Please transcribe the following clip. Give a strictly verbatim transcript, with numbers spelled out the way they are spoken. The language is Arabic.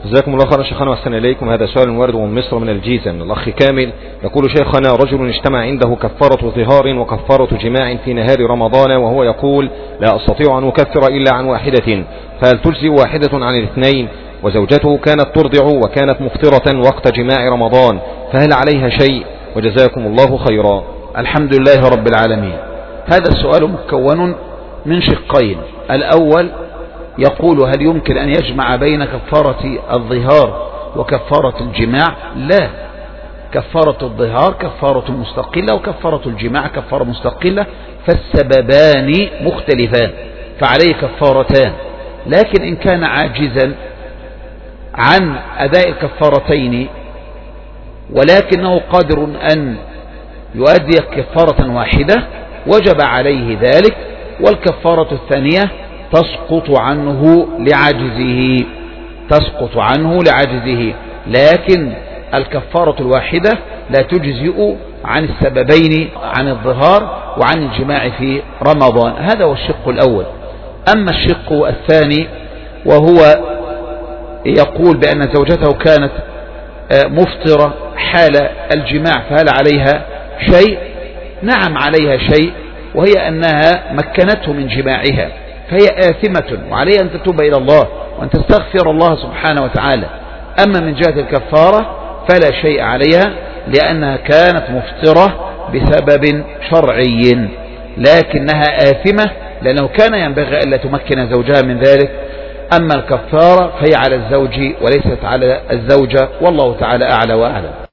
جزاكم الله خيرا شيخنا واحسن اليكم. هذا سؤال وارد من مصر من الجيزة من الاخ كامل، يقول شيخنا: رجل اجتمع عنده كفارة ظهار وكفارة جماع في نهار رمضان، وهو يقول: لا استطيع ان اكفر الا عن واحدة، فهل تجزي واحدة عن الاثنين؟ وزوجته كانت ترضع وكانت مفطرة وقت جماع رمضان، فهل عليها شيء؟ وجزاكم الله خيرا. الحمد لله رب العالمين. هذا السؤال مكون من شقين. الأول يقول: هل يمكن أن يجمع بين كفارة الظهار وكفارة الجماع؟ لا، كفارة الظهار كفارة مستقلة، وكفارة الجماع كفارة مستقلة، فالسببان مختلفان، فعليه كفارتان. لكن إن كان عاجزا عن أداء الكفارتين ولكنه قادر أن يؤدي كفارة واحدة وجب عليه ذلك، والكفارة الثانية تسقط عنه لعجزه تسقط عنه لعجزه لكن الكفارة الواحدة لا تجزئ عن السببين، عن الظهار وعن الجماع في رمضان. هذا هو الشق الأول. أما الشق الثاني وهو يقول بأن زوجته كانت مفطرة حال الجماع، فهل عليها شيء؟ نعم عليها شيء، وهي أنها مكنته من جماعها، فهي آثمة وعليها أن تتوب إلى الله وأن تستغفر الله سبحانه وتعالى. أما من جهة الكفارة فلا شيء عليها، لأنها كانت مفطرة بسبب شرعي، لكنها آثمة لأنه كان ينبغي ألا تمكن زوجها من ذلك. أما الكفارة فهي على الزوج وليست على الزوجة، والله تعالى أعلى وأعلم.